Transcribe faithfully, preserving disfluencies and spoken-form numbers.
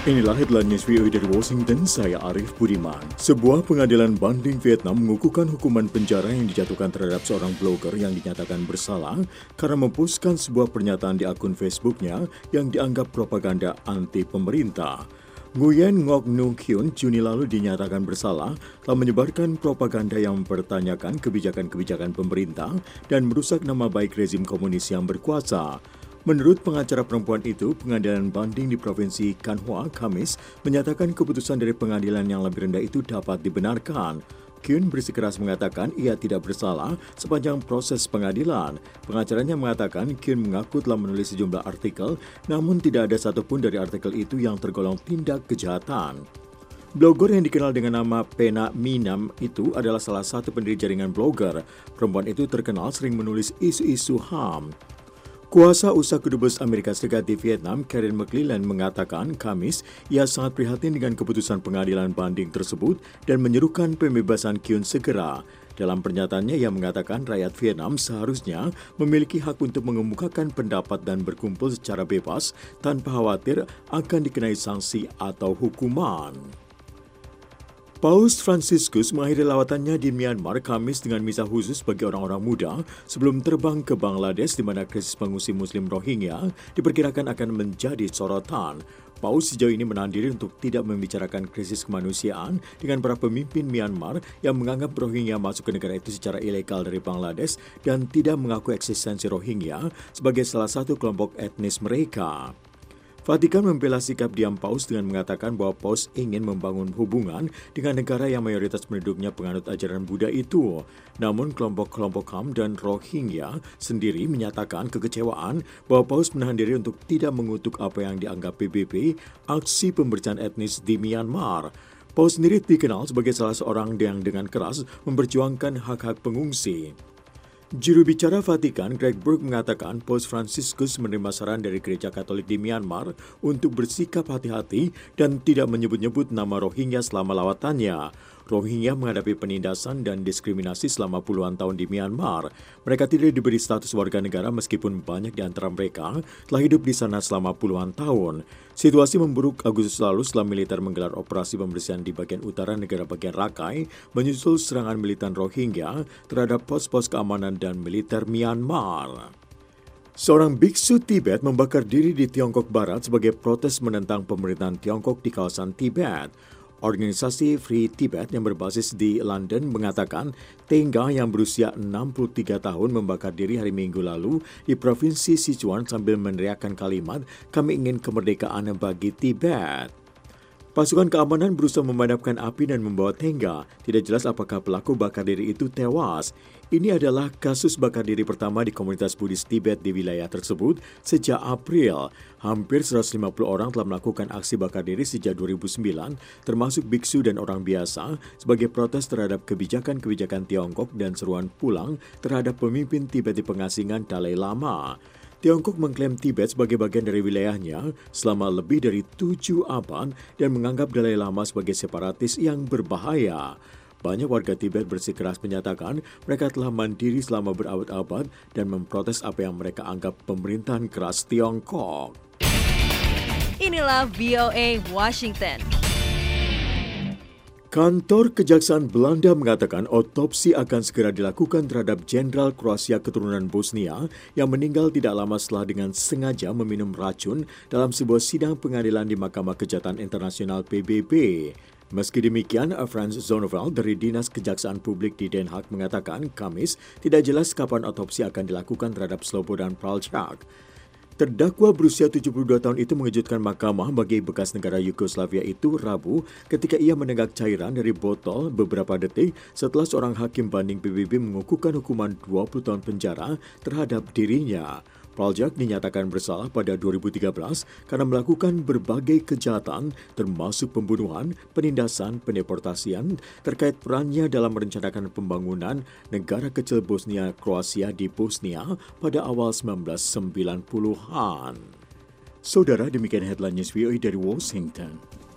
Inilah headline news V O A dari Washington, saya Arif Budiman. Sebuah pengadilan banding Vietnam mengukuhkan hukuman penjara yang dijatuhkan terhadap seorang blogger yang dinyatakan bersalah karena memposting sebuah pernyataan di akun Facebooknya yang dianggap propaganda anti pemerintah. Nguyen Ngoc Nu Kyun Juni lalu dinyatakan bersalah telah menyebarkan propaganda yang mempertanyakan kebijakan-kebijakan pemerintah dan merusak nama baik rezim komunis yang berkuasa. Menurut pengacara perempuan itu, pengadilan banding di Provinsi Can Hoa, Kamis, menyatakan keputusan dari pengadilan yang lebih rendah itu dapat dibenarkan. Kyun bersikeras mengatakan ia tidak bersalah sepanjang proses pengadilan. Pengacaranya mengatakan Kyun mengaku telah menulis sejumlah artikel, namun tidak ada satupun dari artikel itu yang tergolong tindak kejahatan. Blogger yang dikenal dengan nama Pena Minam itu adalah salah satu pendiri jaringan blogger. Perempuan itu terkenal sering menulis isu-isu H A M. Kuasa usaha kedubes Amerika Serikat di Vietnam, Karen McClellan, mengatakan Kamis ia sangat prihatin dengan keputusan pengadilan banding tersebut dan menyerukan pembebasan Kyun segera. Dalam pernyataannya, ia mengatakan rakyat Vietnam seharusnya memiliki hak untuk mengemukakan pendapat dan berkumpul secara bebas tanpa khawatir akan dikenai sanksi atau hukuman. Paus Franciscus mengakhiri lawatannya di Myanmar Kamis dengan misa khusus bagi orang-orang muda sebelum terbang ke Bangladesh di mana krisis pengungsi Muslim Rohingya diperkirakan akan menjadi sorotan. Paus sejauh ini menahan diri untuk tidak membicarakan krisis kemanusiaan dengan para pemimpin Myanmar yang menganggap Rohingya masuk ke negara itu secara ilegal dari Bangladesh dan tidak mengaku eksistensi Rohingya sebagai salah satu kelompok etnis mereka. Vatikan membela sikap diam Paus dengan mengatakan bahwa Paus ingin membangun hubungan dengan negara yang mayoritas penduduknya penganut ajaran Buddha itu. Namun kelompok-kelompok H A M dan Rohingya sendiri menyatakan kekecewaan bahwa Paus menahan diri untuk tidak mengutuk apa yang dianggap P B B, aksi pembersihan etnis di Myanmar. Paus sendiri dikenal sebagai salah seorang yang dengan keras memperjuangkan hak-hak pengungsi. Juru bicara Vatikan, Greg Burke, mengatakan Paus Franciscus menerima saran dari Gereja Katolik di Myanmar untuk bersikap hati-hati dan tidak menyebut-nyebut nama Rohingya selama lawatannya. Rohingya menghadapi penindasan dan diskriminasi selama puluhan tahun di Myanmar. Mereka tidak diberi status warga negara meskipun banyak di antara mereka telah hidup di sana selama puluhan tahun. Situasi memburuk Agustus lalu setelah militer menggelar operasi pembersihan di bagian utara negara bagian Rakhine menyusul serangan militan Rohingya terhadap pos-pos keamanan dan militer Myanmar. Seorang biksu Tibet membakar diri di Tiongkok Barat sebagai protes menentang pemerintahan Tiongkok di kawasan Tibet. Organisasi Free Tibet yang berbasis di London mengatakan Tengga yang berusia enam puluh tiga tahun membakar diri hari Minggu lalu di Provinsi Sichuan sambil meneriakkan kalimat, "Kami ingin kemerdekaan bagi Tibet." Pasukan keamanan berusaha memadamkan api dan membawa Tengga. Tidak jelas apakah pelaku bakar diri itu tewas. Ini adalah kasus bakar diri pertama di komunitas Buddhis Tibet di wilayah tersebut sejak April. Hampir seratus lima puluh orang telah melakukan aksi bakar diri sejak dua ribu sembilan, termasuk biksu dan orang biasa, sebagai protes terhadap kebijakan-kebijakan Tiongkok dan seruan pulang terhadap pemimpin Tibet di pengasingan Dalai Lama. Tiongkok mengklaim Tibet sebagai bagian dari wilayahnya selama lebih dari tujuh abad dan menganggap Dalai Lama sebagai separatis yang berbahaya. Banyak warga Tibet bersikeras menyatakan mereka telah mandiri selama berabad-abad dan memprotes apa yang mereka anggap pemerintahan keras Tiongkok. Inilah V O A Washington. Kantor Kejaksaan Belanda mengatakan otopsi akan segera dilakukan terhadap Jenderal Kroasia keturunan Bosnia yang meninggal tidak lama setelah dengan sengaja meminum racun dalam sebuah sidang pengadilan di Mahkamah Kejahatan Internasional P B B. Meski demikian, Frans Zonneveld dari Dinas Kejaksaan Publik di Den Haag mengatakan Kamis tidak jelas kapan otopsi akan dilakukan terhadap Slobodan Praljak. Terdakwa berusia tujuh puluh dua tahun itu mengejutkan mahkamah bagi bekas negara Yugoslavia itu Rabu ketika ia menenggak cairan dari botol beberapa detik setelah seorang hakim banding P B B mengukuhkan hukuman dua puluh tahun penjara terhadap dirinya. Praljak dinyatakan bersalah pada dua ribu tiga belas karena melakukan berbagai kejahatan termasuk pembunuhan, penindasan, pendeportasian terkait perannya dalam merencanakan pembangunan negara kecil Bosnia Kroasia di Bosnia pada awal sembilan belas sembilan puluhan. Saudara, demikian headline news V O A dari Washington.